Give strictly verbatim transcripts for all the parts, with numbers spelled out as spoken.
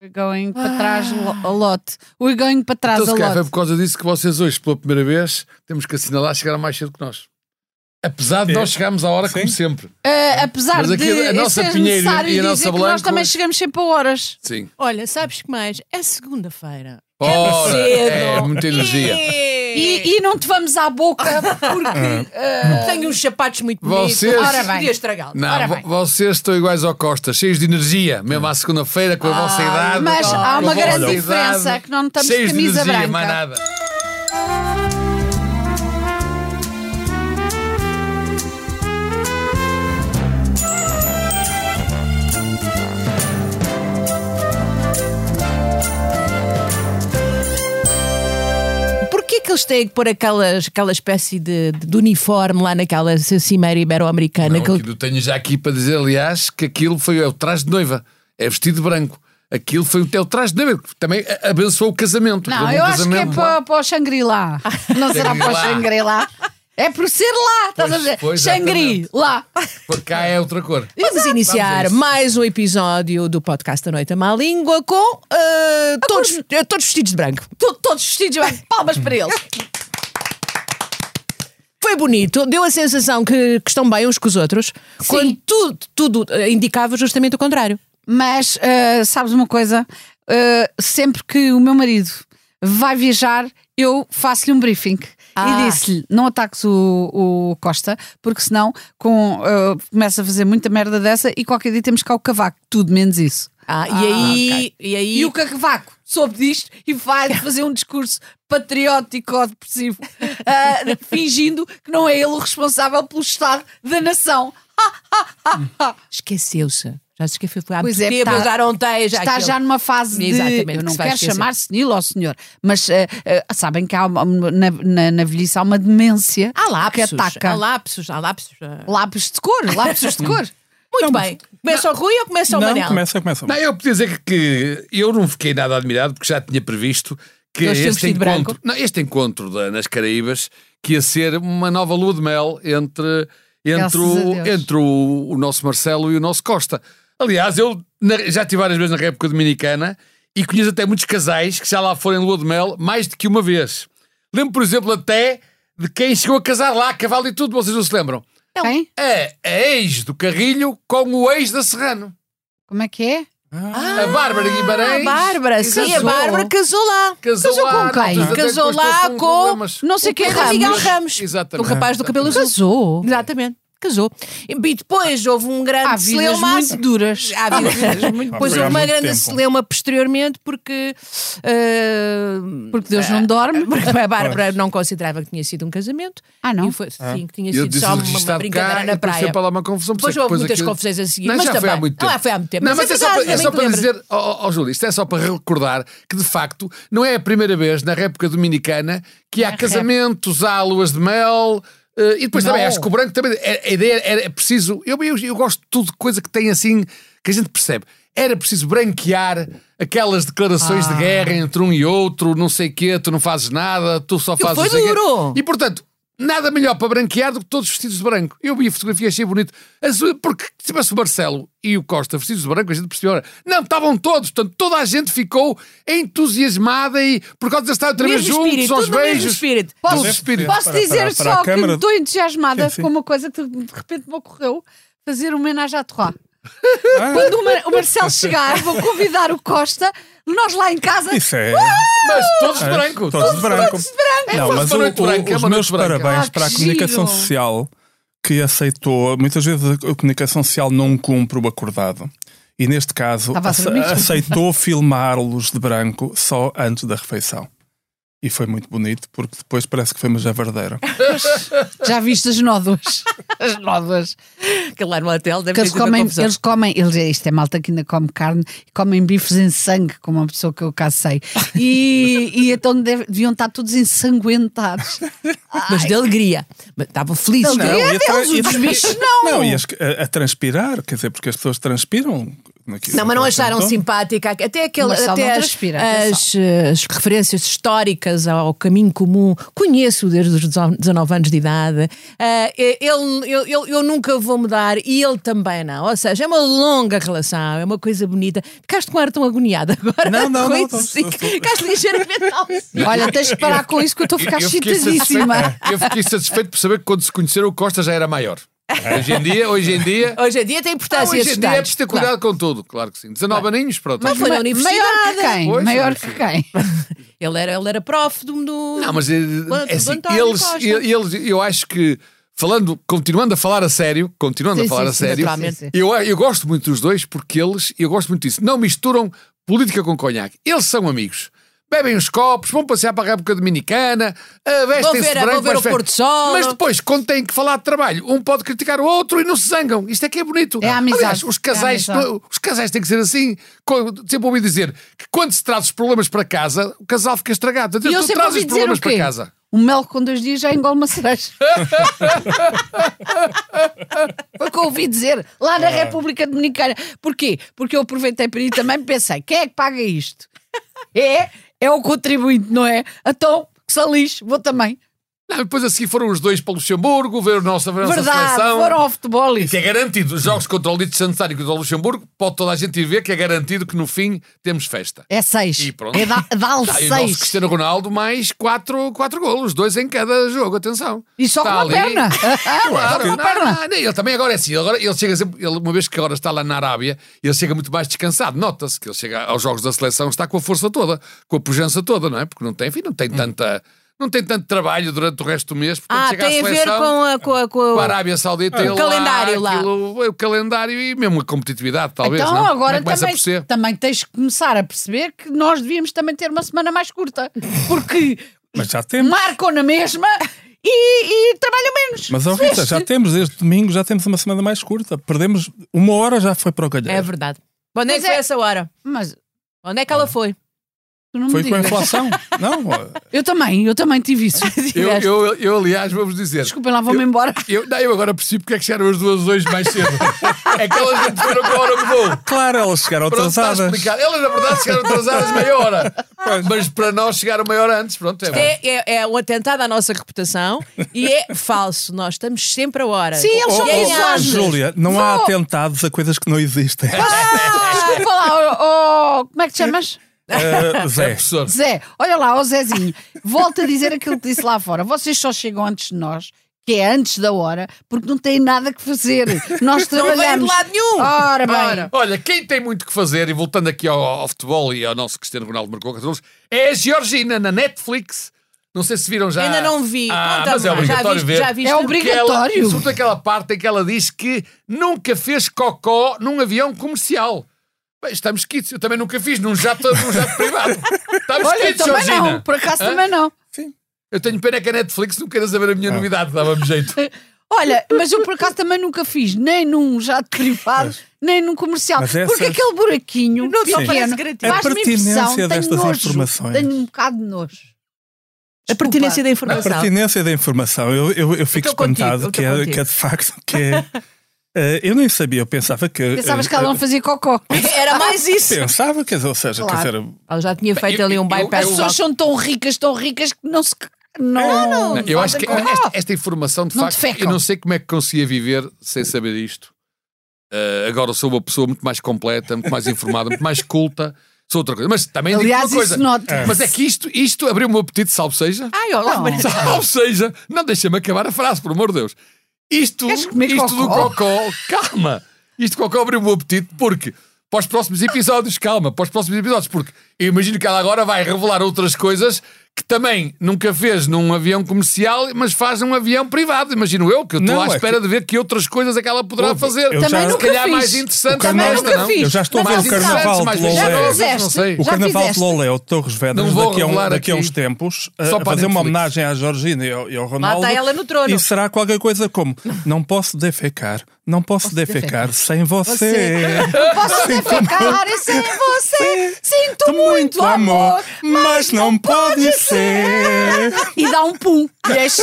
We're going para trás a lot. We're going para trás então, a se calhar, lot. foi por causa disso que vocês hoje, pela primeira vez, temos que assinalar chegaram mais cedo que nós. Apesar de é. nós chegarmos à hora, Sim. como sempre. Uh, apesar Mas de a nossa ser Pinheiro necessário e a dizer nossa que Blanco... nós também chegamos sempre a horas. Sim. Olha, sabes que mais? É segunda-feira. Ora, é cedo. É muita energia. E, e não te vamos à boca porque uh, tenho uns sapatos muito bonitos. Vocês... Ora bem. Podia estragá-los. Não, Ora bem. vocês estão iguais ao Costa, cheios de energia, mesmo à segunda-feira, com a ah, vossa idade. Mas com há uma a grande vossa diferença, idade, que não estamos de cheios camisa de energia, branca. mais nada. Porquê que eles têm que pôr aquelas, aquela espécie de, de uniforme lá naquela cimeira ibero-americana? Não, que... eu tenho já aqui para dizer, aliás, que aquilo foi é o traje de noiva. É vestido de branco. Aquilo foi o traje de noiva. Também abençoou o casamento. Não, um eu acho que é lá. para, para o Shangri-La. Não será para o Shangri-La? É por ser lá, estás a dizer? Pois, Shangri-La. Porque cá é outra cor. Vamos Exato. iniciar Vamos mais um episódio do podcast A Noite à Má Língua com uh, todos, uh, todos vestidos de branco. Todos, todos vestidos de branco. Palmas para eles. Foi bonito, deu a sensação que, que estão bem uns com os outros, Sim. quando tudo, tudo indicava justamente o contrário. Mas, uh, sabes uma coisa? Uh, sempre que o meu marido vai viajar, eu faço-lhe um briefing. Ah. E disse-lhe, não ataques o, o Costa, porque senão com, uh, começa a fazer muita merda dessa e qualquer dia temos cá o Cavaco, tudo menos isso. Ah, e, aí, ah, okay. e aí... E o Cavaco soube disto e vai fazer um discurso patriótico ou depressivo, uh, fingindo que não é ele o responsável pelo estado da nação. Esqueceu-se. Já se esqueceu. Pois é, tempo, está, já ontem, já está aquele... já numa fase de... Exatamente, Eu não que quero chamar senil ao senhor, mas uh, uh, sabem que há uma, na, na, na velhice há uma demência há lapsos, que ataca. Há lapsos, há lapsos. Lápis de cor, lápis de cor. Muito não, bem. Começa o Rui ou começa o não, Manel? Começa, começa. Não, eu podia dizer que, que eu não fiquei nada admirado porque já tinha previsto que este encontro, não, este encontro da, nas Caraíbas que ia ser uma nova lua de mel entre, entre, o, entre o, o nosso Marcelo e o nosso Costa. Aliás, eu já estive várias vezes na República Dominicana e conheço até muitos casais que já lá foram em lua de mel mais do que uma vez. Lembro, por exemplo, até de quem chegou a casar lá, a cavalo e tudo, vocês não se lembram? Quem? É a ex do Carrilho com o ex da Serrano. Como é que é? Ah, a Bárbara Guimarães. A Bárbara, sim, casou. A Bárbara casou lá. Casou, casou lá, com quem? Casou lá com, com não sei quem Ramos. Miguel Ramos. Exatamente. O rapaz do cabelo azul. Casou. Exatamente. Casou. E depois houve um grande Há vidas muito duras. Há vidas muito Depois houve uma grande tempo. celeuma posteriormente porque uh, porque Deus uh, não dorme. Porque a Bárbara não considerava que tinha sido um casamento. Ah, não? E foi, ah. Sim, que tinha sido só uma, uma brincadeira cá, na praia. Para lá uma confusão, depois houve muitas aquilo... confusões a seguir. Não, mas já também, foi há muito tempo. Não, foi há muito tempo. Não, mas, mas é, é só para, é só para dizer, ó oh, oh, Júlio, isto é só para recordar que de facto não é a primeira vez na República Dominicana que há é casamentos, há luas de mel. Uh, e depois não. também acho que o branco também a, a ideia era preciso, eu, eu, eu gosto de tudo, coisa que tem assim, que a gente percebe, era preciso branquear aquelas declarações ah. de guerra entre um e outro, não sei o quê, tu não fazes nada, tu só fazes foi duro. E portanto, nada melhor para branquear do que todos vestidos de branco. Eu vi a fotografia, achei bonito, porque se tivesse o Marcelo e o Costa vestidos de branco, a gente percebeu, não, estavam todos, portanto toda a gente ficou entusiasmada e por causa de estar outra vez juntos, espírito, aos beijos. Espírito. Posso, espírito. posso para, dizer para, para só câmara... que estou entusiasmada sim, sim. com uma coisa que de repente me ocorreu, fazer uma homenagem à Torá. Ah. Quando o, Mar o Marcelo chegar, vou convidar o Costa, nós lá em casa. Isso é. Mas todos de branco. É, todos de branco. Todos de branco. Não, mas o, o, branca, os meus parabéns ah, para a giro. comunicação social que aceitou. Muitas vezes a comunicação social não cumpre o acordado. E neste caso aceitou filmá-los de branco só antes da refeição. E foi muito bonito, porque depois parece que foi uma javardeira. Já viste as nódoas? As nódoas. Que lá no hotel deve eles ter comem, eles comem, eles, isto é malta que ainda come carne, e comem bifes em sangue, como uma pessoa que eu cá sei. E, e então deve, deviam estar todos ensanguentados. Mas de alegria. Estavam felizes. De alegria deles, os bichos não. Não, e a, a transpirar, quer dizer, porque as pessoas transpiram naquilo. Não, mas não acharam simpática até, aquele, até as, as, as referências históricas ao caminho comum. Conheço desde os dezanove anos de idade. Uh, ele, eu, eu, eu nunca vou mudar e ele também não. Ou seja, é uma longa relação, é uma coisa bonita. Ficaste com ar tão agoniado agora. Não, não, não. Ficaste ligeiramente mal. Olha, tens de parar com isso que eu estou a ficar excitadíssima. Eu fiquei satisfeito por saber que quando se conheceram o Costa já era maior. Hoje em dia, hoje em dia. Hoje em dia tem importância. Ah, hoje em dia é preciso ter cuidado claro. com tudo, claro que sim. dezanove claro. aninhos, pronto. Mas foi na universidade. Maior que quem? Pois, maior que quem? ele, era, ele era prof do. do não, mas é, é assim, eles, eles, eu acho que, falando, continuando a falar a sério, continuando sim, a falar sim, a sério, eu, eu gosto muito dos dois porque eles, eu gosto muito disso, não misturam política com conhaque. Eles são amigos. Bebem os copos, vão passear para a República Dominicana, vestem-se de branco, ver o Porto Sol. Mas depois, quando têm que falar de trabalho, um pode criticar o outro e não se zangam. Isto é que é bonito. É a amizade. Aliás, os casais, é os casais têm que ser assim. Sempre ouvi dizer que quando se traz os problemas para casa, o casal fica estragado. E eu tu trazes os problemas para casa. O mel com dois dias já engole uma cereja. Foi o que eu ouvi dizer lá na República Dominicana. Porquê? Porque eu aproveitei para ir também e pensei, quem é que paga isto? É... É o contribuinte, não é? Então, que se lixe, vou também. Não, depois a seguir foram os dois para o Luxemburgo, ver a nossa, a nossa Verdade, seleção. Foram ao futebol. E que é garantido, os jogos contra o Liechtenstein e contra o Luxemburgo, pode toda a gente ir ver que é garantido que no fim temos festa. É seis. E pronto. É dá-lhe seis. E o nosso Cristiano Ronaldo mais quatro, quatro golos, dois em cada jogo, atenção. E só está com a ali. perna. Claro, com a perna. Não, ele também agora é assim, agora ele chega sempre, ele, uma vez que agora está lá na Arábia, ele chega muito mais descansado, nota-se que ele chega aos jogos da seleção, está com a força toda, com a pujança toda, não é? Porque não tem, enfim, não tem hum. tanta... Não tem tanto trabalho durante o resto do mês. Ah, chega tem à a seleção, ver com a, com a, com a... com a Arábia Saudita. O calendário lá. Aquilo, o calendário e mesmo a competitividade, talvez. Então não? agora também, também tens que começar a perceber que nós devíamos também ter uma semana mais curta. Porque Mas já temos. marcam na mesma e, e trabalham menos. Mas, oh, Rita, já temos, este domingo já temos uma semana mais curta. Perdemos uma hora, já foi para o galheiro. É verdade. Onde é que foi essa hora? Mas... Onde é que ela foi? Foi com a inflação? Não. Eu também, eu também tive isso. eu, eu, eu, aliás, vamos dizer. Desculpem lá, vou-me embora. Eu, não, eu agora percebo porque é que chegaram as duas hoje mais cedo. É que elas não tiveram com a hora mudou. Claro, elas chegaram pronto, atrasadas. Elas, na verdade, chegaram atrasadas meia hora. Mas para nós chegaram meia hora antes. Pronto, é, é, é, é um atentado à nossa reputação e é falso. Nós estamos sempre a hora. Sim, eles são oh, oh, Júlia, não há atentados a coisas que não existem. Ah, desculpa lá, oh, oh, como é que te chamas? Uh, Zé. É Zé, olha lá, ó Zezinho, volta a dizer aquilo que disse lá fora. Vocês só chegam antes de nós, que é antes da hora, porque não têm nada que fazer. Nós trabalhamos. Não vem de lado nenhum. Ora bem. Ora. Olha, quem tem muito que fazer, e voltando aqui ao, ao futebol e ao nosso Cristiano Ronaldo marcou quatro golos, é a Georgina na Netflix. Não sei se viram já. Ainda não vi. Ah, mas é obrigatório já viste, ver. Já viste é obrigatório. Ela, sobretudo aquela parte em que ela diz que nunca fez cocó num avião comercial. Bem, estamos quites. Eu também nunca fiz num jato, num jato privado. Estamos Olha, quites, também Georgina. não. Por acaso Hã? também não. Sim. Eu tenho pena que a Netflix não queira saber a minha ah. novidade. Dava-me jeito. Olha, mas eu por acaso também nunca fiz nem num jato privado, mas, nem num comercial. Essas... Porque aquele buraquinho não pequeno faz-me impressão. Destas tenho nojo, informações. Tenho um bocado de nojo. Desculpa. A pertinência da informação. A pertinência da informação. Eu, eu, eu fico espantado que, é, que é de facto que é... Uh, eu nem sabia, eu pensava que... Pensavas uh, que ela não fazia cocó. Era mais isso. Pensava, quer dizer, ou seja... Claro. Quer dizer, ela já tinha feito eu, ali um bypass. As pessoas são tão ricas, tão ricas que não se... Não, não, não, eu acho que esta, esta informação, de não facto, eu não sei como é que conseguia viver sem saber isto. Uh, agora sou uma pessoa muito mais completa, muito mais informada, muito mais culta. Sou outra coisa. Mas também Aliás, digo uma coisa. Nota. Mas é que isto, isto abriu o meu apetite, salve seja. Ai, olá, não. Salve seja. Não, deixa-me acabar a frase, por amor de Deus. Isto, isto cocó? do cocó, calma. Isto do cocó abriu o meu apetite porque... Para os próximos episódios, calma, para os próximos episódios, porque eu imagino que ela agora vai revelar outras coisas que também nunca fez num avião comercial, mas faz num avião privado. Imagino eu, que eu estou à espera é que... de ver que outras coisas é que ela poderá eu, fazer. Eu também já... nunca se calhar fiz. mais interessante também nesta, não? Fiz. Eu já estou a ver o Carnaval de Lolé. Não sei. O Carnaval de Lolé, o Torres Vedras, daqui a, um, daqui a uns tempos, Só a fazer uma homenagem à Georgina e ao, e ao Ronaldo. Lá está ela no trono. E será qualquer coisa como: não posso defecar, não posso, posso defecar, defecar sem você. Não posso defecar sem você. Sinto muito amor, mas não pode ser. E dá um pum. Yes.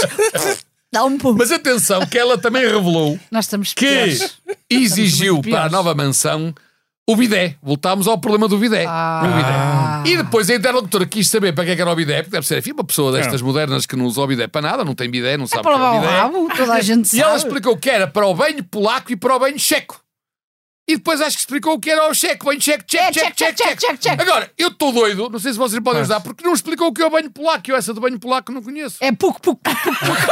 Dá um pum. Mas atenção, que ela também revelou Nós estamos que piores. exigiu para a nova mansão o bidé. Voltámos ao problema do bidé. Ah. O bidé. E depois a interlocutora quis saber para que é que era o bidé, porque deve ser, enfim, uma pessoa destas é. modernas que não usa o bidé para nada, não tem bidé, não sabe é o que é o bidé. Rabo, toda a gente e sabe. ela explicou que era para o banho polaco e para o banho checo. E depois acho que explicou o que era o cheque, banho cheque, cheque, cheque, cheque, cheque, cheque, cheque. Agora, eu estou doido, não sei se vocês podem ajudar, porque não explicou o que é o banho polaco. Eu essa do banho polaco não conheço. É pouco, pouco, pouco, pouco.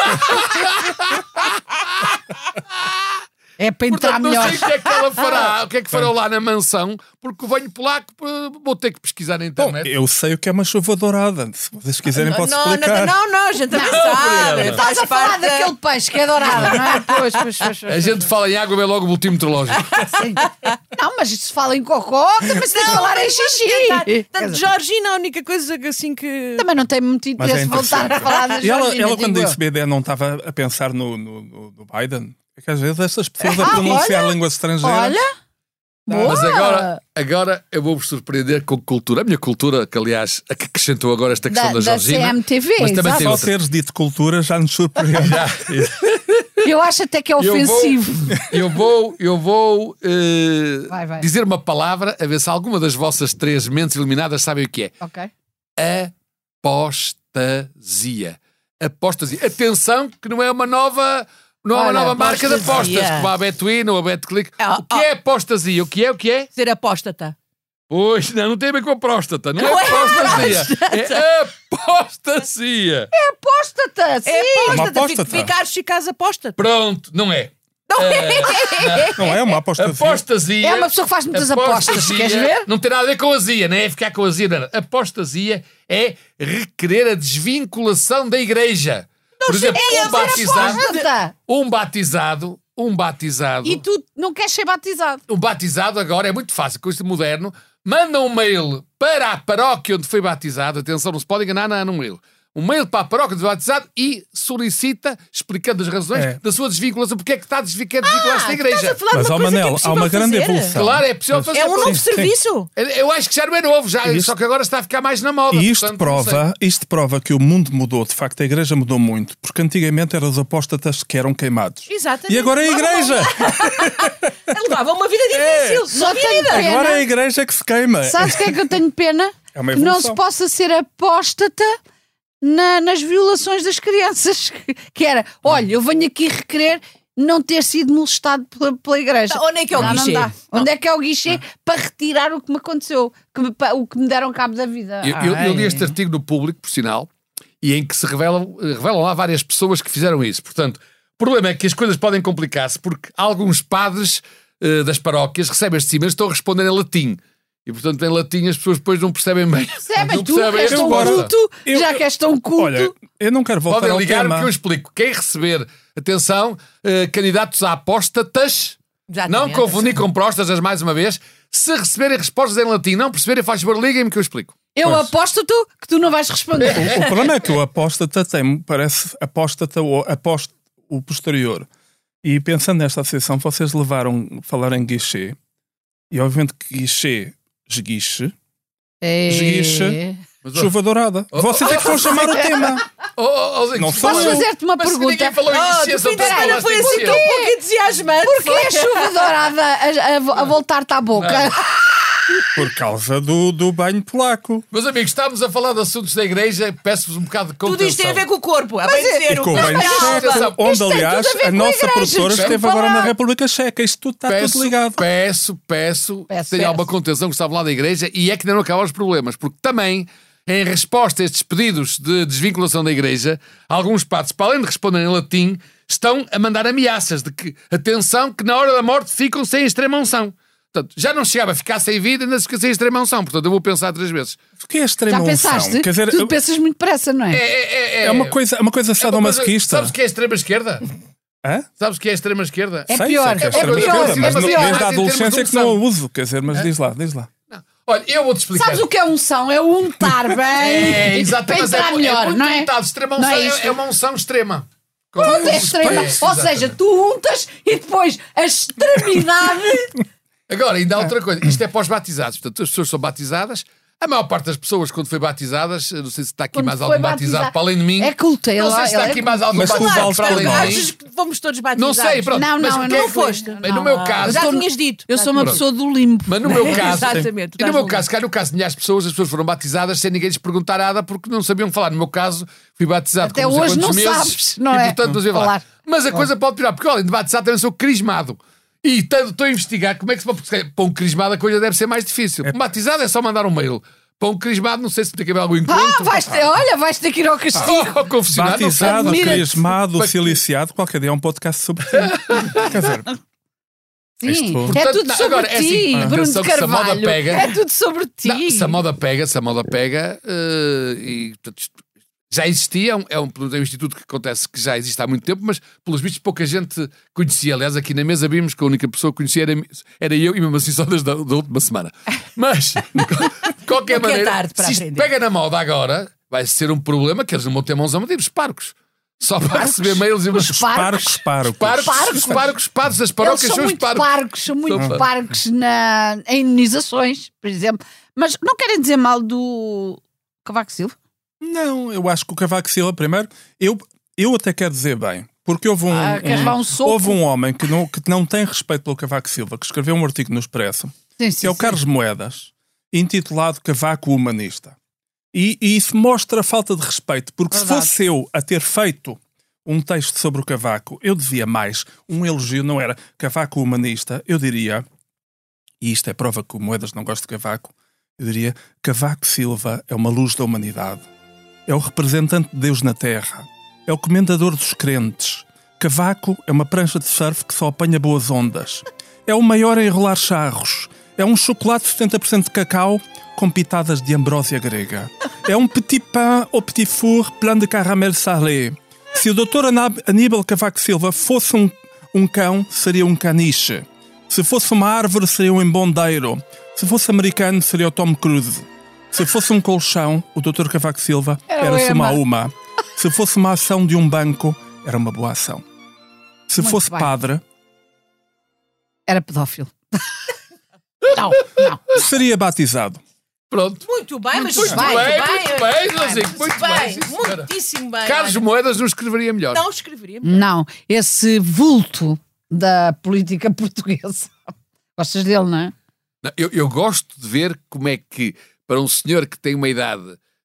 É para entrar Portanto, melhor. não sei o que é que ela fará, o que é que fará lá na mansão, porque o banho polaco vou ter que pesquisar na internet. Bom, eu sei o que é uma chuva dourada. Se vocês quiserem, posso não, explicar. Não, não, não, a gente também sabe. Estás a falar parte... daquele peixe que é dourado, não é? Pois, pois, pois, pois, a gente fala em água, vê logo o boletim meteorológico. Sim. Não, mas se fala em cocó, também se tem que falar em xixi. Portanto, Georgina, a única coisa assim que... Também não tem muito interesse é voltar a falar da Georgina. E ela, ela quando disse bebê, não estava a pensar no, no, no, no Biden? É que às vezes essas pessoas a pronunciar ah, línguas estrangeiras... Olha, boa. Mas agora, agora eu vou-vos surpreender com cultura. A minha cultura, que aliás acrescentou agora esta questão da, da Georgina. Da C M T V, mas também tem só outra. teres dito cultura já nos surpreende. Eu acho até que é ofensivo. Eu vou, eu vou, eu vou uh, vai, vai. dizer uma palavra a ver se alguma das vossas três mentes iluminadas sabem o que é. Ok. Apostasia. Apostasia. Atenção que não é uma nova... Não há uma nova marca de apostas, como a Betwin ou a Betclic. Oh, o que oh. é apostasia? O que é? O que é? Ser apóstata. Pois, não, não tem a ver com a próstata. Não, não é apostasia. É apostasia. É apóstata, sim. É apóstata. apóstata. Ficares, ficares apóstata. Pronto, não é. Não é. Uh, não é uma apostasia. Apostasia. É uma pessoa que faz muitas apostas. Queres ver? Não tem nada a ver com azia, não é ficar com azia. Não. Apostasia é requerer a desvinculação da igreja. Por exemplo, um batizado, um batizado, um batizado. E tu não queres ser batizado? Um batizado agora é muito fácil, com isto moderno. Manda um mail para a paróquia onde foi batizado. Atenção, não se pode enganar nada no mail. Um mail para a paróquia onde foi batizado e solicita, explicando as razões é. da sua desvinculação. Porque é que está a desvincular-se ah, da igreja? Mas, ó Manel, é há uma grande evolução. Claro, é possível fazer. É um novo sim, serviço. Sim. Eu acho que já não é novo, já, isto, só que agora está a ficar mais na moda. E isto, portanto, prova, isto prova que o mundo mudou. De facto, a igreja mudou muito. Porque antigamente eram os apóstatas que eram queimados. Exatamente. E agora é a igreja. Levava uma vida difícil. É. Só vida. Agora é a igreja que se queima. Sabes o que é que eu tenho pena? É uma que não se possa ser apóstata na, nas violações das crianças. Que era, olha, eu venho aqui requerer não ter sido molestado pela, pela igreja. Não, onde é que é o não, guichê? Não não. Onde é que é o guichê não. para retirar o que me aconteceu, que me, o que me deram cabo da vida? Eu, eu, eu li este artigo no Público, por sinal, e em que se revelam, revelam lá várias pessoas que fizeram isso. Portanto, o problema é que as coisas podem complicar-se porque alguns padres uh, das paróquias recebem estes e-mails e estão a responder em latim. E, portanto, em latim as pessoas depois não percebem bem. Percebem, não tu percebem que és tão culto, eu, já que és tão culto. Olha, eu não quero voltar Podem ao ligar tema. porque eu explico. Quem receber, atenção, uh, candidatos a apóstatas, não confundir com próstatas mais uma vez, se receberem respostas em latim, não perceberem, faz favor, liguem-me que eu explico. Eu pois. aposto-te que tu não vais responder. O, o problema é que o apóstata tem, parece apóstata ou apóstata o posterior. E pensando nesta associação, vocês levaram a falar em guichê, e obviamente que guichê, esguiche, esguiche, chuva dourada. Oh, vocês oh, é que vão oh, chamar oh, o tema. Oh, oh, oh, não sou Posso eu. fazer-te uma mas pergunta? Ninguém falou oh, isso. Fim de semana foi assim um pouco entusiasmante. Porquê a chuva dourada a, a, a voltar-te à boca? Não. Por causa do, do banho polaco. Meus amigos, estamos a falar de assuntos da igreja, peço-vos um bocado de contenção. Tudo isto tem a ver com o corpo. A bem dizer, e com o banho checo, onde aliás a, a nossa produtora esteve agora na República Checa. Isto tudo está peço, tudo ligado. Peço, peço, peço tenha alguma contenção que estava lá da igreja e é que ainda não acabam os problemas, porque também, em resposta a estes pedidos de desvinculação da igreja, alguns padres, para além de responderem em latim, estão a mandar ameaças de que, atenção, que na hora da morte ficam sem extrema unção. Portanto, já não chegava a ficar sem vida, ainda se fica sem extrema unção. Portanto, eu vou pensar três vezes. O que é extrema unção? Já pensaste? Quer dizer, tu pensas muito depressa, não é? É, é, é, é uma coisa, uma coisa sadomasoquista. Sabes o que é a extrema esquerda? Hã? Sabes o que é a extrema esquerda? É sei, pior. Sei é, é pior. Esquerda, mas é pior. desde a adolescência que não a uso. Quer dizer, mas diz lá, diz lá. Não. Olha, eu vou-te explicar. Sabes o que é unção? É untar bem. É, exatamente. Para entrar é, melhor, é não é? Untado. Extrema unção é, é, é uma unção extrema. É extrema. Ou seja, tu untas e depois a extremidade... Agora, ainda há outra coisa. Isto é para os batizados. Portanto, as pessoas são batizadas, A maior parte das pessoas, quando foi batizadas, não sei se está aqui quando mais alguém batizado, batizado para além de mim. É culta, não sei se está aqui é mais alguém batizado para além de mim. Fomos todos batizados. Não sei, pronto. Não, não, mas não, não foste. Não, no meu caso. Já tinhas dito. Eu sou uma pronto. pessoa do limbo. Mas no meu caso. Exatamente. E no meu caso, cá no caso de milhares de pessoas, as pessoas foram batizadas sem ninguém lhes perguntar nada porque não sabiam falar. No meu caso, fui batizado até com hoje não meses. Sabes, não e, é? portanto, não sei falar. Mas a coisa pode pirar, porque além de batizado também sou crismado. E estou a investigar como é que se pode. Para um crismado a coisa deve ser mais difícil. Um batizado é só mandar um mail. Para um crismado, não sei se tem que haver algum encontro. Ah, vais ter, olha, vais ter que ir ao castigo. Ah, ao confessionário. Batizado, crismado, siliciado, qualquer dia é um podcast sobre ti. Quer dizer. Sim, portanto, é tudo sobre agora, ti, é assim, Bruno de Carvalho. Pega, é tudo sobre ti. Não, se a moda pega, se a moda pega, uh, e portanto, já existia, é um, é um instituto que acontece que já existe há muito tempo, mas pelos vistos pouca gente conhecia. Aliás, aqui na mesa vimos que a única pessoa que conhecia era, era eu, e mesmo assim só desde a da última semana. Mas, de qualquer maneira, é se isto pega na moda agora, vai ser um problema que eles não vão ter mãos a medir, os parcos. Só para parcos? Receber mails e os parcos, parcos, parcos, parcos, parcos, parcos, as paróquias são os parcos. parcos. São muito são parcos na, em imunizações, por exemplo. Mas não querem dizer mal do Cavaco Silva? Não, eu acho que o Cavaco Silva, primeiro, eu, eu até quero dizer bem, porque houve um, ah, um, um houve um homem que não, que não tem respeito pelo Cavaco Silva, que escreveu um artigo no Expresso, sim, sim, que é o sim. Carlos Moedas, intitulado Cavaco Humanista. E, e isso mostra a falta de respeito, porque Verdade. se fosse eu a ter feito um texto sobre o Cavaco, eu dizia mais, um elogio não era Cavaco Humanista, eu diria, e isto é prova que o Moedas não gosta de Cavaco, eu diria, Cavaco Silva é uma luz da humanidade. É o representante de Deus na Terra. É o comentador dos crentes. Cavaco é uma prancha de surf que só apanha boas ondas. É o maior a enrolar charros. É um chocolate de setenta por cento de cacau com pitadas de ambrósia grega. É um petit pain au petit four plein de caramel salé. Se o doutor Aníbal Cavaco Silva fosse um, um cão, seria um caniche. Se fosse uma árvore, seria um embondeiro. Se fosse americano, seria o Tom Cruise. Se fosse um colchão, o doutor Cavaco Silva era-se uma uma. Se fosse uma ação de um banco, era uma boa ação. Se Muito fosse bem. padre... Era pedófilo. Não, não. Seria batizado. Pronto. Muito bem, mas muito bem, bem, muito bem, Joãozinho, muito, muito bem. bem muitíssimo bem. Carlos Moedas não escreveria melhor. Não escreveria melhor. Não, esse vulto da política portuguesa. Gostas dele, não é? Não, eu, eu gosto de ver como é que, para um senhor que tem uma idade,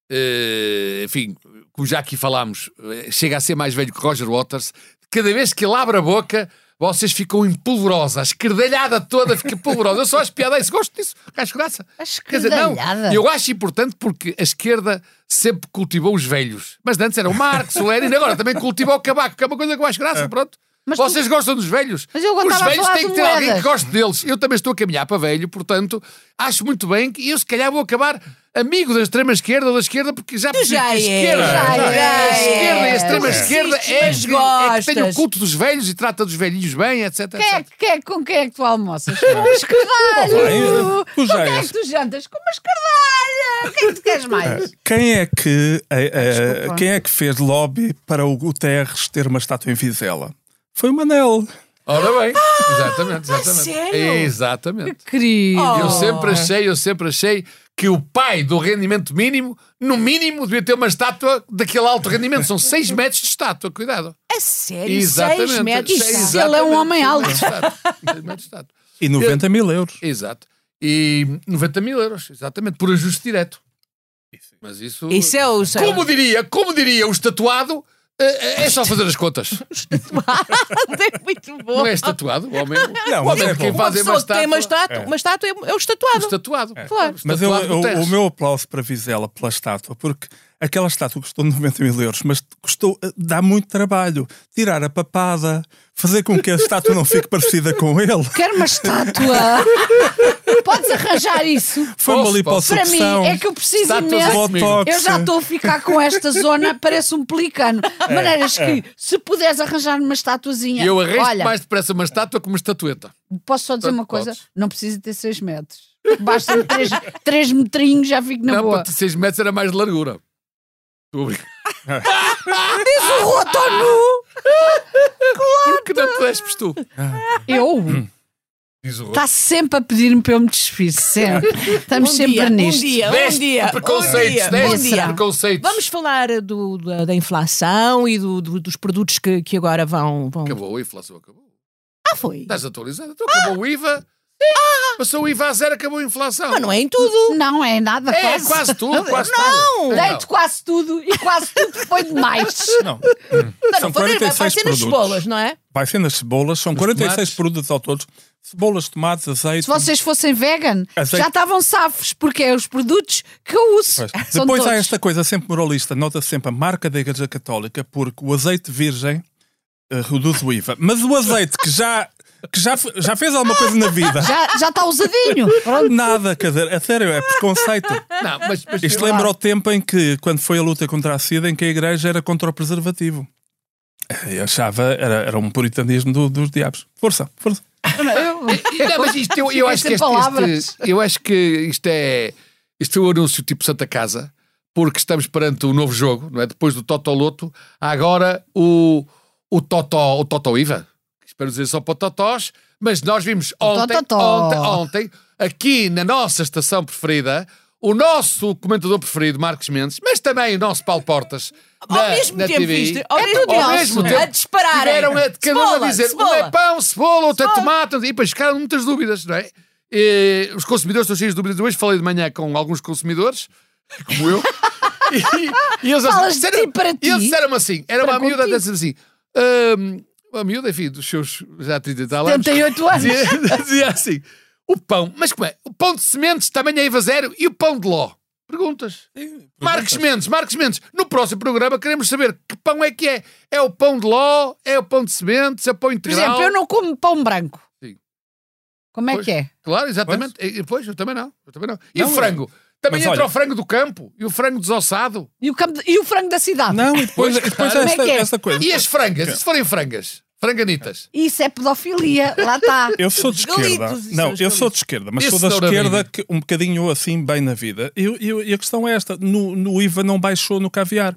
uh, enfim, como já aqui falámos, uh, chega a ser mais velho que Roger Waters, cada vez que ele abre a boca, vocês ficam em polvorosa, a esquerdalhada toda fica polvorosa. Eu só acho piada isso, gosto disso, acho graça. A esquerdalhada? Quer dizer, não, eu acho importante porque a esquerda sempre cultivou os velhos. Mas antes era o Marx, o Lenin, agora também cultivou o Cavaco, que é uma coisa que eu acho graça, pronto. Mas Vocês tu... gostam dos velhos? Mas eu Os velhos têm que ter moedas. alguém que goste deles. Eu também estou a caminhar para velho, portanto, acho muito bem que eu se calhar vou acabar amigo da extrema-esquerda ou da esquerda, porque já percebi que a esquerda, já já é. a esquerda e a extrema-esquerda é, é, é que tem o culto dos velhos e trata dos velhinhos bem, etc. Quem é, quem é, com quem é que tu almoças? Com um esquerdalho! Com quem é que tu jantas? Com uma esquerdalha! Quem é que tu queres mais? Quem é que, a, a, quem é que fez lobby para o Guterres ter uma estátua em Vizela? Foi o Manel. Ora bem, exatamente, exatamente. Sério? Exatamente. Querido. Oh. Eu sempre achei, eu sempre achei que o pai do rendimento mínimo, no mínimo, devia ter uma estátua daquele alto rendimento. São seis metros de estátua, cuidado. A sério? Exatamente. seis metros? Isso, ele é um homem alto. seis metros de estátua. E noventa mil euros. Exato. E noventa mil euros, exatamente, por ajuste direto. Mas isso... Isso é o... Como diria, como diria o estatuado... É só fazer as contas. Estatuado é muito bom. Não é estatuado? O homem, não, o homem é quem faz é uma estátua. Tem uma estátua, é. uma estátua é o estatuado. O estatuado, é. Claro. Mas eu, eu, o meu aplauso para Vizela pela estátua, porque aquela estátua custou noventa mil euros, mas custou, dá muito trabalho. Tirar a papada, fazer com que a estátua não fique parecida com ele. Quero uma estátua. Podes arranjar isso. Foi uma liposucção. Para mim, é que eu preciso imenso. Eu já estou a ficar com esta zona, parece um pelicano. De maneiras é. que, se puderes arranjar uma estatuazinha... Eu arranjo mais depressa uma estátua que uma estatueta. Posso só dizer Tanto uma coisa? Podes. Não precisa ter seis metros. Basta-me três, três metrinhos, já fico na não, boa. Não, para seis metros era mais de largura. Estou a brincar. Diz o Rotonu! Claro! Porque não te despes tu? Eu? Hum. Está sempre a pedir-me para eu me despir, sempre. Estamos um sempre dia, nisto. Um dia, um dia, preconceitos, um dia. preconceitos. Vamos falar do, da, da inflação e do, do, dos produtos que, que agora vão, vão... Acabou, a inflação acabou. Ah, foi? Estás atualizado? Então acabou ah. o I V A. Ah. Passou o I V A a zero, acabou a inflação. Mas não é em tudo. Não é nada, é, quase. quase tudo, quase não. tudo. Deito quase tudo e quase tudo foi demais. Não. não São quarenta e seis vai ser nas cebolas, não é? Vai ser nas cebolas, são Os quarenta e seis tomates. Produtos ao todo. Cebolas, tomates, azeite. Se vocês fossem vegan, azeite. Já estavam safos, porque é os produtos que eu uso. Depois todos. há esta coisa sempre moralista, nota-se sempre a marca da Igreja Católica, porque o azeite virgem uh, reduz o I V A. Mas o azeite que já, que já, já fez alguma coisa na vida. Já, já está usadinho. Nada, quer dizer, a sério, é preconceito. Não, mas, mas, Isto lembra lá. O tempo em que, quando foi a luta contra a SIDA, em que a Igreja era contra o preservativo. Eu achava, era, era um puritanismo do, dos diabos. Força, força. Não, mas isto, eu, eu, acho que este, este, eu acho que isto é isto foi um anúncio tipo Santa Casa, porque estamos perante o um novo jogo, não é? Depois do Totoloto, há agora o, o, Totó, o Totó I V A. Espero dizer só para o Totós, mas nós vimos ontem, ontem, ontem, aqui na nossa estação preferida, o nosso comentador preferido, Marcos Mendes, mas também o nosso Paulo Portas. Ao na, mesmo na tempo, T V, viste? Ao, é mesmo, ao mesmo tempo, a disparar. Tiveram a, cada um a dizer, um é pão, cebola, outro é tomate, e depois ficaram muitas dúvidas, não é? E, os consumidores estão cheios de dúvidas. Hoje falei de manhã com alguns consumidores, como eu, e, e eles, Falas disseram, de ti para ti. E eles disseram assim, era para uma miúda a dizer assim, um, uma miúda, enfim, dos seus já trinta e tal anos, setenta e oito anos. Dizia, dizia assim, o pão, mas como é? O pão de sementes também é I V A zero e o pão de ló? Perguntas. Sim, Marcos Mendes, Marcos Mendes, no próximo programa queremos saber que pão é que é. É o pão de ló? É o pão de sementes? É o pão integral? Por exemplo, eu não como pão branco. Sim. Como é pois, que é? Claro, exatamente. Pois, e, pois eu também não. Eu também não. E não, o frango? Também entra olha, o frango do campo e o frango desossado. E o, campo, e o frango da cidade? Não, e depois, depois claro. esta, é esta coisa. E as frangas? E se forem frangas? Franganitas. Isso é pedofilia, lá está. Eu sou de esquerda. Galitos, não, eu sou de esquerda, mas Esse sou da esquerda que um bocadinho assim bem na vida. E, e, e a questão é esta: no, no I V A não baixou no caviar.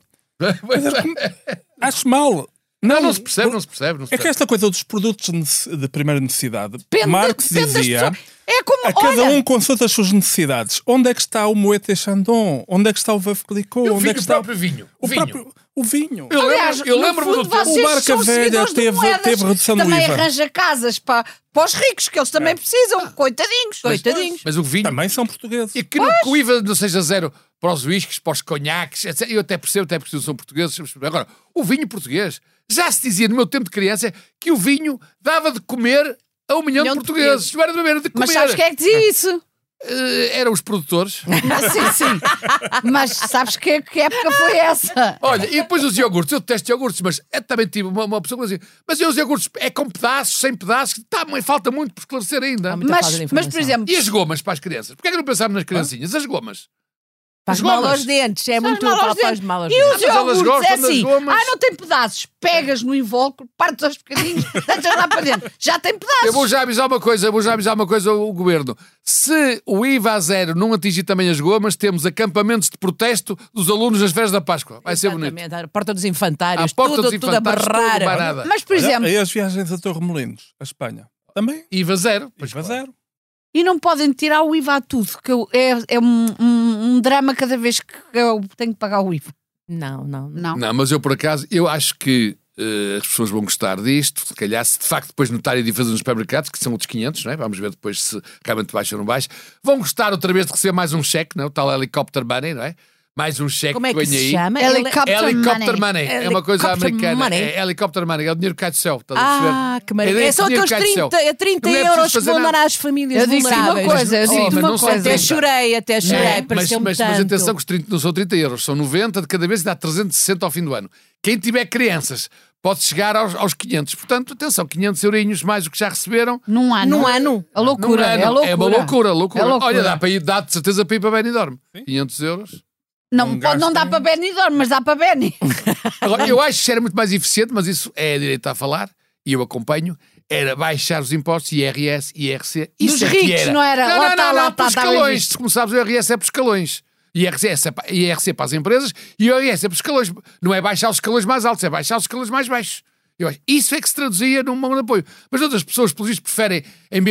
Acho mal. Não, não, não se percebe, não se percebe. Não se percebe. É que esta coisa dos produtos de primeira necessidade, depende, Marx depende dizia, é como, a cada olha, um consulta as suas necessidades. Onde é que está o Moët et Chandon? Onde é que está o Veuve Clicquot? Onde é que o está próprio vinho? O, vinho. Próprio, o vinho. Eu lembro, eu lembro do tempo. O Barca Velha teve, teve redução do I V A. Também arranja casas para, para os ricos, que eles também é. precisam. Ah. Coitadinhos, mas, coitadinhos. Mas o vinho... Também são portugueses. E que, no, que o I V A não seja zero para os whiskies, para os conhaques, etcétera. Eu até percebo, até porque são portugueses. Agora, o vinho português... Já se dizia no meu tempo de criança que o vinho dava de comer a um milhão, milhão de portugueses. Não era de beber, de comer. Mas sabes quem é que dizia isso? Uh, eram os produtores. Sim, sim. Mas sabes que, que época foi essa? Olha, e depois os iogurtes. Eu detesto iogurtes, mas é, também tive uma, uma pessoa que dizia, mas os iogurtes é com pedaços, sem pedaços, tá, falta muito por esclarecer ainda. Mas, mas, por exemplo... E as gomas para as crianças? Porquê é que não pensámos nas criancinhas? As gomas. Faz mal aos dentes, é muito mal faz mal aos dentes. E os iogurtes, é assim, ah, não tem pedaços, pegas no invólucro, partes aos bocadinhos, deixas lá para dentro, já tem pedaços. Eu vou já avisar uma coisa, eu vou já avisar uma coisa ao governo. Se o I V A zero não atingir também as gomas, temos acampamentos de protesto dos alunos nas férias da Páscoa. Vai ser bonito. A porta dos infantários, a porta tudo, dos infantários, tudo a barrar. Mas, por exemplo... E as viagens a Torremolinos, a Espanha, também? I V A zero. I V A zero. E não podem tirar o I V A a tudo, que eu, é, é um, um, um drama cada vez que eu tenho que pagar o I V A. Não, não, não. Não, mas eu por acaso, eu acho que uh, as pessoas vão gostar disto, se calhar se de facto depois notarem a diferença nos supermercados, que são outros quinhentos, não é? Vamos ver depois se realmente baixa ou não baixa. Vão gostar outra vez de receber mais um cheque, não é? O tal helicopter money, não é? Mais um cheque. Como é que se aí. chama? Helicopter, helicopter money. money. É uma coisa americana. Money. É helicopter money. É o dinheiro que cai do céu. Estás ah, a perceber? que maravilha. É, é só aqueles trinta, trinta é euros que vão dar às famílias eu vulneráveis. Uma coisa, eu Sim, uma coisa. Até chorei, até chorei. É, mas, mas, mas atenção que os trinta não são trinta euros, são noventa de cada vez e dá trezentos e sessenta ao fim do ano. Quem tiver crianças pode chegar aos, aos quinhentos. Portanto, atenção, quinhentos eurinhos mais o que já receberam. Num ano. Num ano. A loucura. É, é, loucura. é uma loucura, loucura. É loucura. Olha, dá, para ir, dá de certeza para ir para Benidorm. quinhentos euros. Não, um pode não dar para Benidorm, mas dá para Beni. Agora, eu acho que era muito mais eficiente, mas isso é a direita a falar, e eu acompanho, era baixar os impostos I R S, I R C. Isso dos é ricos, que era. não era? Não, lá não, tá, não, lá não, tá, por escalões. Como sabes, o I R S é por escalões. I R C é para, I R C é para as empresas e o I R S é por escalões. Não é baixar os escalões mais altos, é baixar os escalões mais baixos. Eu acho, isso é que se traduzia num mão de apoio. Mas outras pessoas, pelos vistos, preferem, em vez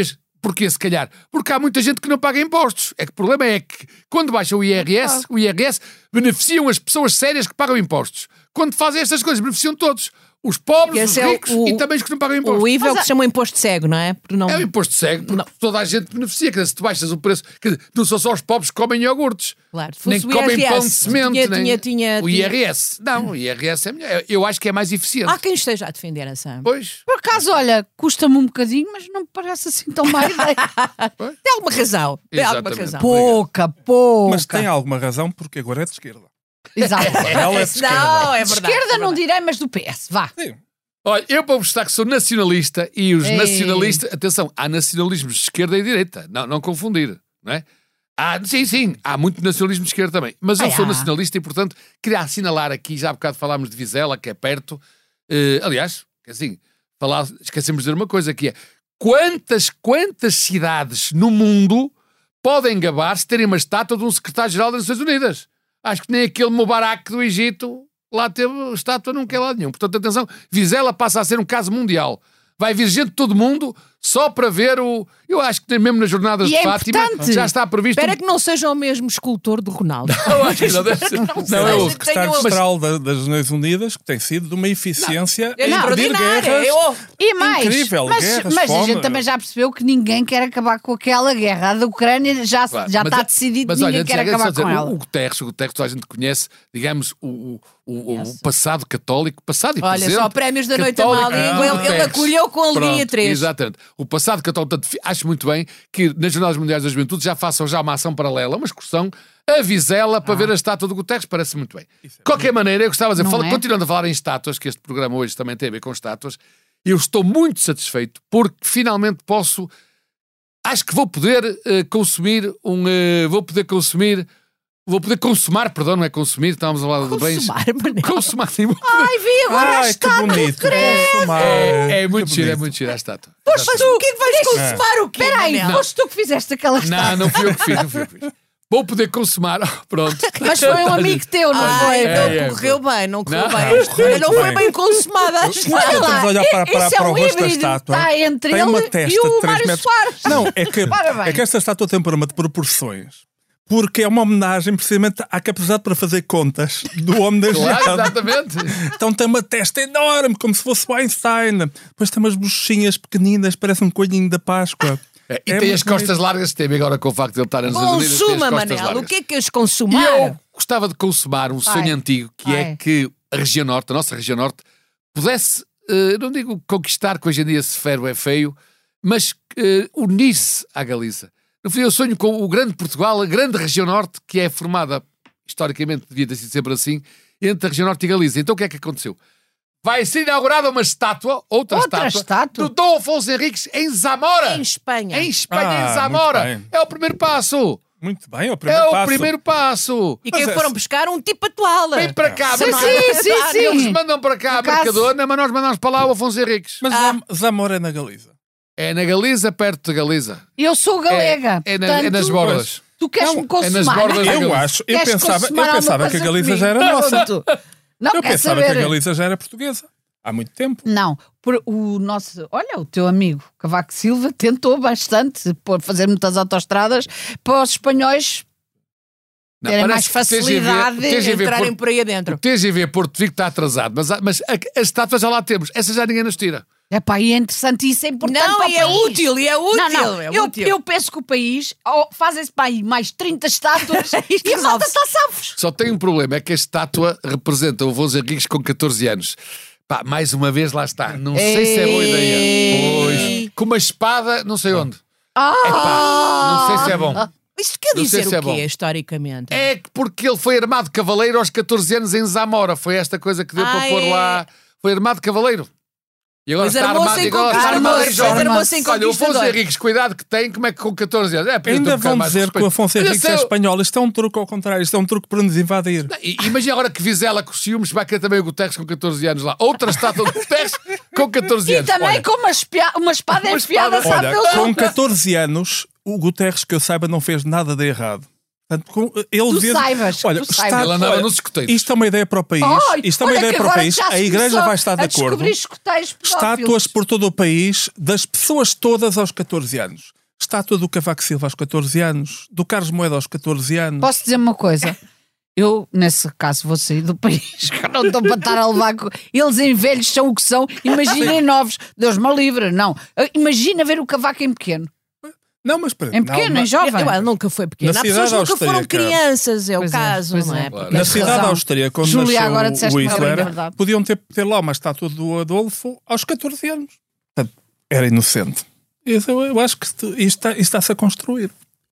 Porquê, se calhar? Porque há muita gente que não paga impostos. É que o problema é que, quando baixa o I R S, o I R S beneficiam as pessoas sérias que pagam impostos. Quando fazem estas coisas, beneficiam todos. Os pobres, os ricos é o, e também os que não pagam impostos. O I V A é o que se chama o imposto cego, não é? Não... É o imposto cego, porque não. Toda a gente beneficia. Quer dizer, se tu baixas o preço... Quer dizer, não são só os pobres que comem iogurtes. Claro. Nem que comem pão de semente. Tinha, nem... tinha, tinha, o I R S. Não, o I R S é melhor. Eu acho que é mais eficiente. Há quem esteja a defender essa. Pois. Por acaso, olha, custa-me um bocadinho, mas não me parece assim tão má ideia. Tem alguma razão. Tem alguma razão. Pouca, pouca. Mas tem alguma razão, porque agora é de esquerda. Exato. Ela é de esquerda. Não, é verdade. Esquerda é não direi, mas do P S. Vá. Sim. Olha, eu para mostrar que sou nacionalista e os Ei. nacionalistas... Atenção, há nacionalismos de esquerda e direita. Não, não confundir, não é? Há, sim, sim, há muito nacionalismo de esquerda também. Mas eu Ai, sou há. nacionalista e, portanto, queria assinalar aqui, já há bocado falámos de Vizela, que é perto. Uh, aliás, assim, falar, esquecemos de dizer uma coisa, que é quantas, quantas cidades no mundo podem gabar-se de terem uma estátua de um secretário-geral das Nações Unidas? Acho que nem aquele Mubarak do Egito... Lá teve estátua, não quer lado nenhum. Portanto, atenção, Vizela passa a ser um caso mundial. Vai vir gente de todo mundo só para ver o... Eu acho que mesmo nas jornadas e de é Fátima importante. já está previsto... Espera um... que não seja o mesmo escultor do Ronaldo. Eu acho que não deve ser. Não, Não, é o Mas secretário-geral das Nações Unidas, que tem sido de uma eficiência É em impedir extraordinário. guerras. Eu- E mais, Incrível, mas, guerras, mas a fome. gente também já percebeu que ninguém quer acabar com aquela guerra. A da Ucrânia já, Claro, já mas está é- decidido mas que olha, ninguém quer antes, acabar só com dizer, ela. O, o Guterres, o Guterres, toda a gente conhece, digamos, o, o, o, Yes. o passado católico, passado e Olha, presente. só prémios da noite à católico má do língua. Ele, ele Guterres. acolheu com alegria Pronto, três. Exatamente. O passado católico, portanto, acho muito bem que nas Jornadas Mundiais da Juventude já façam já uma ação paralela, uma excursão a Vizela para Ah. ver a estátua do Guterres, parece muito bem. De qualquer maneira, eu gostava de dizer, Não fala, é? continuando a falar em estátuas, que este programa hoje também tem a ver com estátuas, eu estou muito satisfeito porque finalmente posso, acho que vou poder uh, consumir um, uh, vou poder consumir, vou poder consumar, perdão, não é consumir, estávamos a falar de bens. Consumar, Manel. Consumar, sim. Ai, vi agora a Ai, que estátua. bonito. Consumar. É, é muito Que giro, é bonito. muito giro a estátua. Mas tu, o que é que vais consumar o quê? Espera aí, Manel? foste tu que fizeste aquela estátua. Não, não fui eu que fiz, não fui eu que fiz. Vou poder consumar, pronto. Mas foi um amigo teu, não Ai, foi? não É, é, correu bem, não correu Não, bem. não, Olha, não correu foi bem. bem consumada a Olha estátua. lá, Estamos a olhar para, para, esse é para o um rosto da híbrido, estátua. está entre tem ele uma e testa o de três Mário metros. Soares. Não, é que, Ora bem. é que esta estátua tem um problema de proporções. Porque é uma homenagem precisamente à capacidade para fazer contas do homem da Claro, geada. exatamente. Então tem uma testa enorme, como se fosse o Einstein. Depois tem umas bochechinhas pequeninas, parece um coelhinho da Páscoa. É, e É tem muito as costas bonito. largas, que tem agora com o facto de ele estar nas Nações Unidas. tem as Consuma, costas Manel. largas. O que é que és E consumar? eu gostava de consumar um sonho Ai. antigo, que Ai. é que a região norte, a nossa região norte, pudesse, eh, não digo conquistar, que hoje em dia se fero é feio, mas eh, unir-se à Galiza. No fim, eu sonho com o grande Portugal, a grande região norte, que é formada, historicamente, devia ter sido sempre assim, entre a região norte e Galiza. Então o que é que aconteceu? Vai ser inaugurada uma estátua, outra, Outra estátua, estátua? do Dom Afonso Henriques em Zamora. Em Espanha. Em Espanha, Ah, em Zamora. muito bem. É o primeiro passo. Muito bem, é o É primeiro o passo. primeiro passo. E quem Mas é- foram buscar um tipo atual. Vem para cá, Sim, mercador. sim, sim, sim. Eles mandam para cá a Por acaso- Mercadona, mas nós mandamos para lá o Afonso Henriques. Mas Ah. Zam- Zamora é na Galiza. É na Galiza, perto de Galiza. Eu sou galega. É, é, na- é portanto, nas bordas. Tu queres-me Não, consumar? é nas bordas não da é? Eu Galiza. acho, eu Queres pensava, consumar eu pensava alguma que a coisa Galiza comigo? já era nossa. Pronto. Não, Eu quer pensava que a saber? Galiza já era portuguesa. Há muito tempo. Não, por, o nosso, olha, o teu amigo Cavaco Silva tentou bastante por fazer muitas autoestradas para os espanhóis Não, terem parece mais que o T G V facilidade o de T G V Entrarem Porto- por aí adentro. O T G V Porto Vigo está atrasado, mas, há- mas a, a estátua já lá temos. Essa já ninguém nos tira. Epá, e é interessante, isso é importante Não, para o e é país. útil, e é útil. Não, não, é eu, útil. eu penso que o país oh, faz-se para aí mais trinta estátuas Isto e a malta resolve-se. está salvos. Só tem um problema, é que a estátua representa o Afonso Henriques com catorze anos. Pá, mais uma vez lá está. Não sei se é boa ideia. Pois. Com uma espada, não sei onde. Epá, não sei se é bom. Isto quer Não sei dizer se é o quê, bom. historicamente? É que porque ele foi armado cavaleiro aos catorze anos em Zamora. Foi esta coisa que deu Ah, para pôr é? lá. Foi armado cavaleiro. E agora Pois está armou-se armado em e agora está conquistador. armado em Pois jovem. armou-se em Olha, o Afonso conquistador. Henriques, cuidado que tem, como é que com catorze anos? É, podia ter um Ainda bocado vão mais de dizer que o respeito. Afonso Olha, Henriques se é eu- espanhol. Isto é um truque ao contrário. Isto é um truque para nos invadir. E- Imagina agora que Vizela com ciúmes vai querer também o Guterres com catorze anos lá. Outra estátua do Guterres com catorze E anos. também Olha, com uma, espia- uma espada Uma enfiada, espada. sabe? Olha, pelos com ombros. catorze anos, o Guterres, que eu saiba, não fez nada de errado. Portanto, com, ele Tu devia- saibas, Olha, tu está- saibas. Ele andava olha, nos escoteiros. Isto é uma ideia para o país. Ai, Isto é uma olha ideia que para o agora país. já se A Igreja começou vai estar de a acordo. descobrir escoteiros pedófilos. Estátuas por todo o país das pessoas todas aos catorze anos. Estátua do Cavaco Silva aos catorze anos, do Carlos Moedas aos catorze anos. Posso dizer uma coisa? Eu, nesse caso, vou sair do país, que não estou para estar a levar. Eles em velhos são o que são, imaginem novos. Deus me livre, não. Imagina ver o Cavaco em pequeno. Não, mas para, em pequeno, não, em jovem. Ele nunca foi pequeno. Na Há pessoas que nunca foram crianças, é pois o caso, é, não é? é. Claro. Na cidade austríaca, quando Júlia, agora nasceu o Hitler, é podiam ter, ter lá uma estátua do Adolfo aos catorze anos. Portanto, era inocente. Eu, eu acho que isto, está, isto está-se a construir.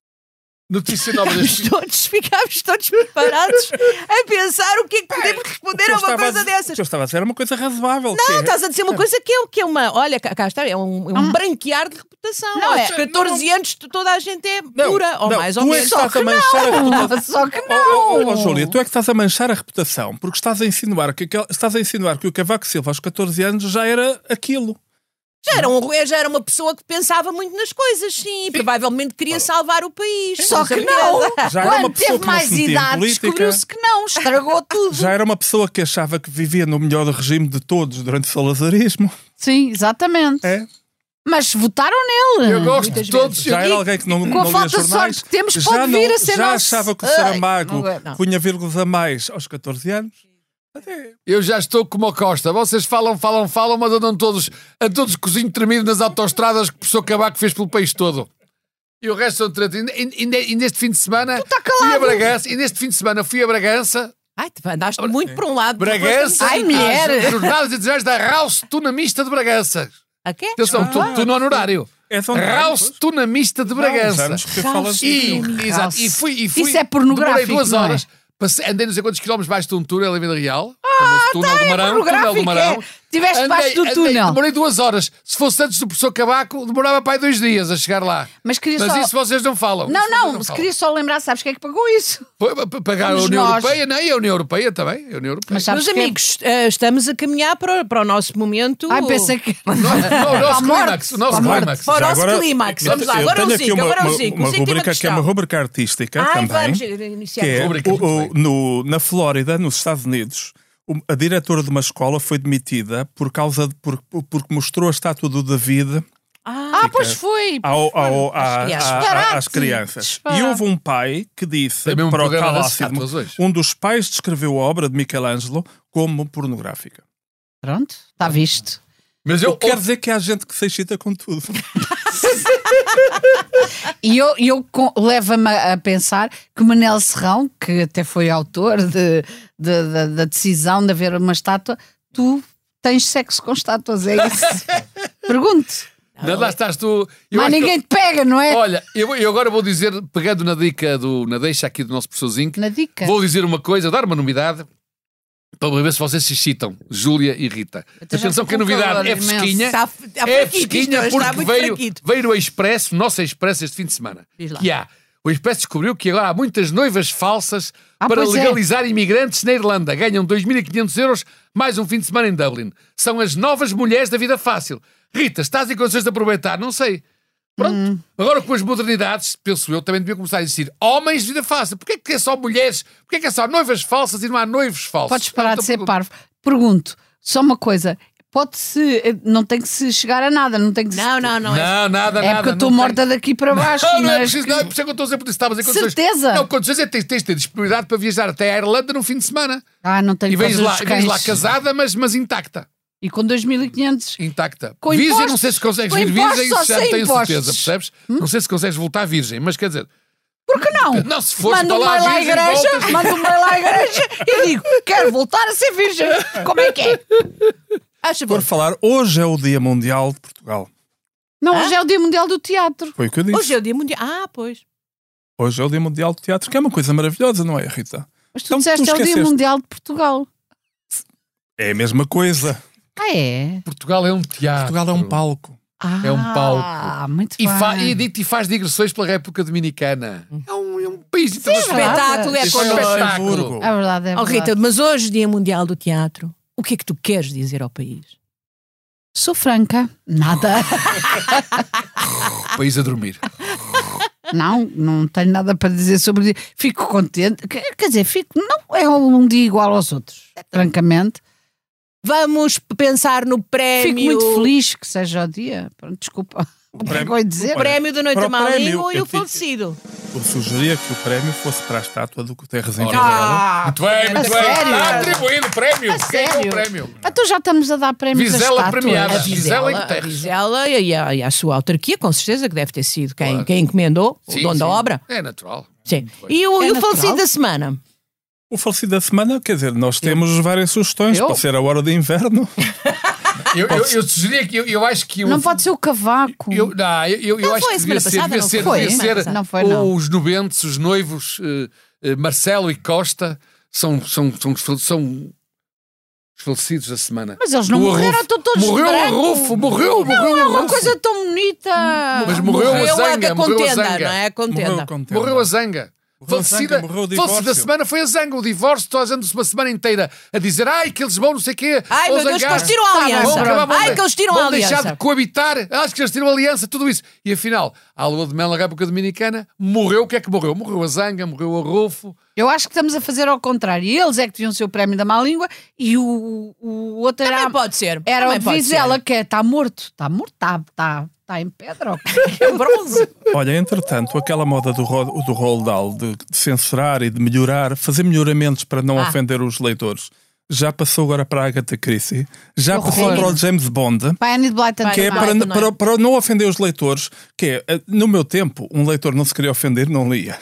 Notícia nova deste... todos ficámos todos preparados a pensar o que é que podemos responder a uma coisa dessas. O que eu estava a dizer era uma coisa razoável. Não, é... estás a dizer uma coisa que é, que é uma. Olha, cá está, é um, é um hum. branquear de reputação. Não, é, catorze não, anos toda a gente é pura, não, ou não, mais ou menos. É que estás só, a que manchar não. A reputação. só que não. Oh, oh, oh, Júlia, tu é que estás a manchar a reputação, porque estás a insinuar que, estás a insinuar que o Cavaco Silva aos catorze anos já era aquilo. Já era, um, já era uma pessoa que pensava muito nas coisas, sim. sim. Provavelmente queria salvar o país. Só que não. Já era uma Quando teve que mais idade, descobriu-se que não. Estragou tudo. Já era uma pessoa que achava que vivia no melhor regime de todos durante o salazarismo. Sim, exatamente. É. Mas votaram nele. Eu gosto de todos. Já era alguém que não, com não a lia falta de jornais. sorte que temos, já pode não, vir a ser Já nosso. achava que o Saramago não. punha vírgulas a mais aos catorze anos. Eu já estou como a Costa. Vocês falam, falam, falam, mas andam todos a todos cozinho tremido nas autoestradas que o professor Cavaco fez pelo país todo. E o resto são três. E neste fim de semana tá fui a Bragança. E neste fim de semana fui a Bragança. Ai, andaste muito para um lado. Bragança. Ai, mulher. Jornadas Internacionais da Raus Tunamista de Bragança. A quê? Atenção, ah, tu, tu no honorário. É Raus Tunamista de Bragança. Não, que falas e, exato, e fui, e fui. Isso é pornográfico. Demorei duas não é? horas. Passei, andei não sei quantos quilómetros baixo de um túnel em Vida Real. Ah, túnel tá, do Marão. é Túnel do Marão. É. Estiveste debaixo do andei, túnel. Demorei duas horas. Se fosse antes do professor Cavaco, demorava para aí dois dias a chegar lá. Mas, queria Mas só... isso vocês não falam. Não, não, não mas falam. queria só lembrar, sabes quem é que pagou isso? Foi pagar a União nós. Europeia, não, e a União Europeia também. A União Europeia. Mas sabes Meus que... amigos, uh, estamos a caminhar para, para o nosso momento. Ai, pensei que. No, no, o nosso clímax. O nosso clímax. Para o nosso agora, clímax. Vamos lá, eu agora é tenho o aqui cinco, uma, agora é o uma, cinco. uma O cinco rubrica que é uma rubrica artística Ai, também. vamos iniciar. Que é, Rubrica o, o, no, na Flórida, nos Estados Unidos, a diretora de uma escola foi demitida por causa de, por, porque mostrou a estátua do David. Ah, ah pois foi. Ao, ao, foi. à, Às à, crianças. às crianças. Disparate. E houve um pai que disse Tem mesmo para um o programa de Calácidmo, estátuas hoje. um dos pais descreveu a obra de Michelangelo como pornográfica. Pronto, está visto. Mas Eu eu quero dizer que há gente que se excita com tudo. E eu, eu levo-me a pensar que o Manel Serrão, que até foi autor de, de, de, da decisão de haver uma estátua, tu tens sexo com estátuas, é isso? Pergunte. Não, lá estás tu. Eu Mas ninguém te pega, não é? Olha, eu, eu agora vou dizer, pegando na dica do, na deixa aqui do nosso professor Zinc, Na dica. vou dizer uma coisa, dar uma novidade para ver se vocês se excitam, Júlia e Rita. Até já Atenção estou que a com novidade calor é imenso. fresquinha, Está, está é fraquito, fresquinha isto está porque muito veio, fraquito. veio o Expresso, nosso Expresso este fim de semana. Diz lá. Que há. O Expresso descobriu que agora há muitas noivas falsas Ah, para pois é. legalizar imigrantes na Irlanda. Ganham dois mil e quinhentos euros mais um fim de semana em Dublin. São as novas mulheres da vida fácil. Rita, estás em condições de aproveitar? Não sei. Pronto. Hum. Agora com as modernidades, penso eu, também devia começar a existir homens de vida fácil. Porquê que é só mulheres? Porquê que é só noivas falsas e não há noivos falsos? Podes parar Então, de ser pergunto. parvo. Pergunto, só uma coisa. Pode-se. Não tem que se chegar a nada, não tem que se... Não, não, não. Não, nada, É nada. porque eu estou não morta tem- daqui para baixo. Não, não é mas preciso, que- não é por isso que eu estou a dizer, porque estavas em condições. Certeza. Não, condições é que tens, tens de ter disponibilidade para viajar até a Irlanda no fim de semana. Ah, não tenho E vens coisas lá, dos e vens lá cães. casada, mas, mas intacta. E com dois mil e quinhentos. Intacta. Com Virgem, impostos? não sei se consegues Com vir impostos virgem, ou isso já sem não tenho impostos? certeza, percebes? Não sei se consegues voltar virgem, mas quer dizer, Por que não? não, se fores Manda para um lá mail à virgem, igreja, voltas. manda um mail à igreja e digo, quero voltar a ser virgem. Como é que é? Acha Por bom. falar, hoje é o Dia Mundial de Portugal. Não, Hã? hoje é o Dia Mundial do Teatro. Foi o que eu disse. Hoje é o dia mundial. Ah, pois. Hoje é o Dia Mundial do Teatro, que é uma coisa maravilhosa, não é, Rita? Mas tu Então, disseste tu é o Dia esqueceste. Mundial de Portugal. É a mesma coisa. Ah, é? Portugal é um teatro. Portugal é um palco. Ah, É um palco. muito E, bem. fa e, dito, e faz digressões pela República Dominicana. É um, é um país internacional. Espetáculo é Isso é um connosco. espetáculo. É verdade, é Oh, verdade. Rita, mas hoje, Dia Mundial do Teatro, o que é que tu queres dizer ao país? Sou franca. Nada. País a dormir. Não, não tenho nada para dizer sobre isso. Fico contente. Quer quer dizer, fico. Não é um dia igual aos outros. Francamente. Vamos pensar no prémio. Fico muito feliz que seja o dia. Pronto, desculpa. O prémio, dizer? O prémio da Noite da Má Língua e o falecido. Eu sugeria que o prémio fosse para a estátua do Guterres em ah, muito bem, muito bem. Está atribuído o prémio. A sério? O prémio? Então já estamos a dar prémios Vizela premiada. A Vizela, a Vizela e, a, e a sua autarquia, com certeza, que deve ter sido quem, claro. quem encomendou, sim, o dono sim. da obra. É natural. Sim. E o, é e o falecido da semana? O falecido da semana, quer dizer, nós temos eu? várias sugestões. Eu? Pode ser a hora de inverno. Eu, eu, eu sugeria que eu, eu acho que. Eu, não pode ser o Cavaco. Eu, não, eu, eu, não eu acho que devia ser, devia ser, devia ser não foi, não. os nubentes, os noivos, uh, uh, Marcelo e Costa, são, são, são, são os falecidos da semana. Mas eles não o morreram, estão todos Morreu o Arrufo, morreu, não, morreu é o uma Arrufo. coisa tão bonita. Mas morreu, morreu a Zanga, a morreu contenda, a Zanga. Não é? A contenda. Morreu, a contenda. morreu a Zanga. Falecida, falecida da semana foi a Zanga, o divórcio. Toda a gente uma semana inteira a dizer ai que eles vão não sei o quê. Ai meu Deus, que eles tiram a aliança. Ai que eles tiram a aliança. Vão deixar de coabitar. Acho que eles tiram a aliança, tudo isso. E afinal, a lua de mel na República Dominicana morreu. O que é que morreu? Morreu a Zanga, morreu o Arrufo. Eu acho que estamos a fazer ao contrário. Eles é que deviam ser o prémio da má língua e o, o outro Também era. pode ser. Era Também o de Vizela, que está morto. Está morto, está. Está Está em pedra, é bronze. Olha, entretanto, aquela moda do, ro do Roald Dahl de, de censurar e de melhorar, fazer melhoramentos para não ah. ofender os leitores, já passou agora para a Agatha Christie, já passou para o James Bond, que é para, para, para não ofender os leitores, que é, no meu tempo, um leitor não se queria ofender, não lia.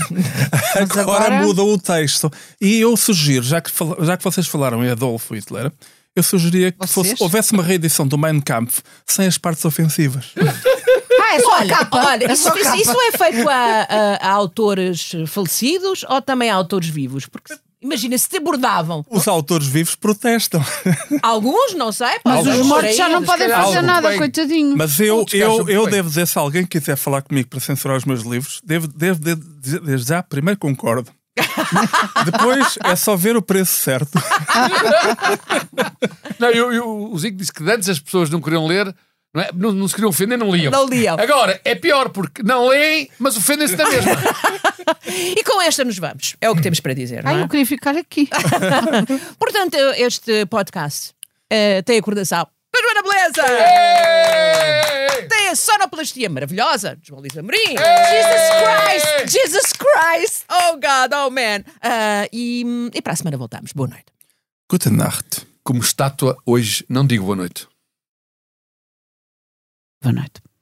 agora, agora muda o texto. E eu sugiro, já que, já que vocês falaram em Adolf Hitler, eu sugeria que fosse, houvesse uma reedição do Mein Kampf sem as partes ofensivas. Ah, é só olha, a capa. Olha, é isso, só isso, capa. isso é feito a, a, a autores falecidos ou também a autores vivos? Porque imagina, se te abordavam. Os autores vivos protestam. Alguns, não sei. Mas os mortos já não podem fazer nada, bem. Coitadinho. Mas eu, eu, eu devo dizer, se alguém quiser falar comigo para censurar os meus livros, devo, devo, devo dizer, desde já, primeiro concordo. Depois é só ver o preço certo. Não, eu, eu, o Zico disse que antes as pessoas não queriam ler, não, é? não, não se queriam ofender, não liam. Não liam. Agora é pior porque não leem, mas ofendem-se na mesma. E com esta nos vamos. É o que temos para dizer. Não é? Ai, eu queria ficar aqui. Portanto, este podcast uh, tem a coordenação da Joana Beleza. Ei! Tem a sonoplastia maravilhosa de João Luís Amorim. Jesus Christ! Jesus Christ! Oh God, oh man! Uh, e, e para a semana voltamos. Boa noite. Gute Nacht. Como estátua, hoje não digo boa noite. Boa noite.